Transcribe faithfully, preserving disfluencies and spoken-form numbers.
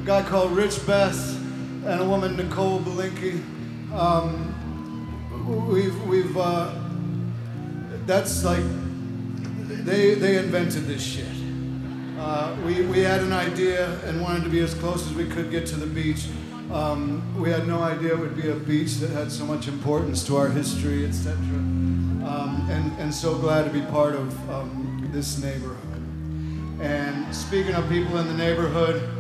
guy called Rich Bess and a woman, Nicole Belinky. Um, we've, we've, uh, that's like, they, they invented this shit. Uh, we, we had an idea and wanted to be as close as we could get to the beach. Um, we had no idea it would be a beach that had so much importance to our history, et cetera. Um, and, and so glad to be part of um, this neighborhood. And speaking of people in the neighborhood,